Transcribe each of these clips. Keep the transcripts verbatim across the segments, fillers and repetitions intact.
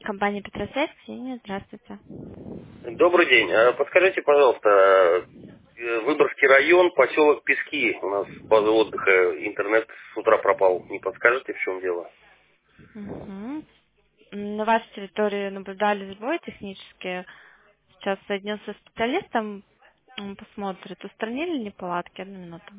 Компания Петросвязь, Ксения, здравствуйте. Добрый день. А Подскажите, пожалуйста, э, Выборгский район, поселок Пески. У нас база отдыха, интернет с утра пропал. Не подскажете, в чем дело? Мгм. На вашей территории наблюдали сбои технические. Сейчас соединился с специалистом, он посмотрит, устранили ли неполадки. Одну минуту.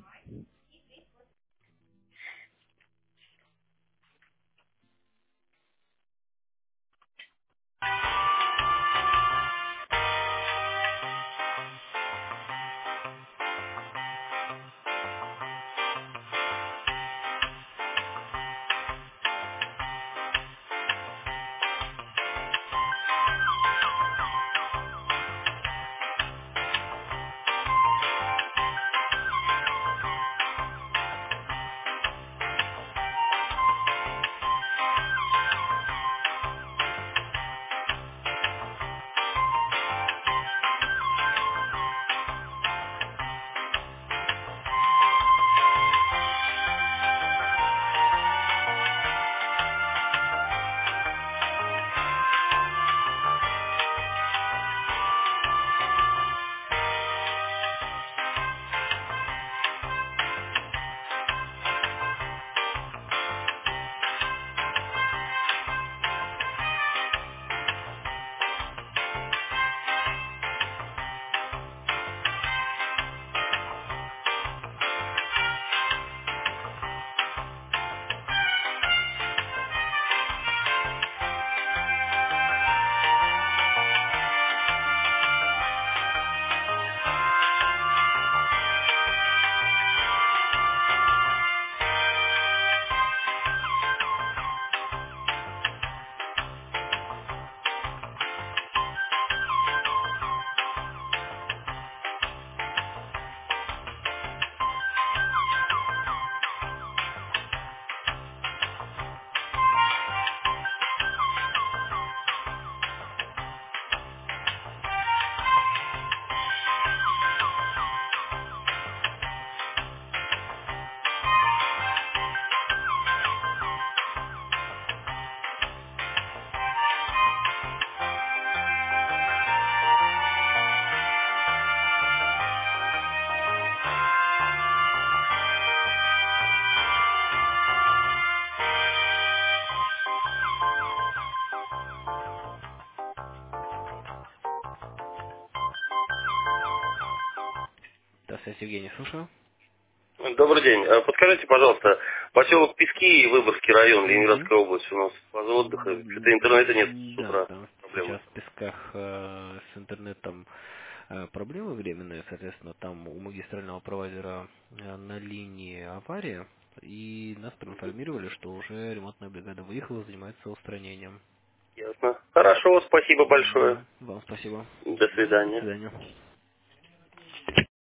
Здравствуйте, Евгений, слушаю. Добрый день. А Подскажите, пожалуйста, поселок Пески, Выборгский район, Угу. Ленинградская область. У нас база отдыха. Что-то интернета нет с Да, утра. там Проблема. сейчас в Песках э, с интернетом э, проблемы временные, соответственно, там у магистрального провайдера э, на линии авария, и нас проинформировали, что уже ремонтная бригада выехала, занимается устранением. Ясно. Хорошо, спасибо большое. Да, вам спасибо. До До свидания. свидания.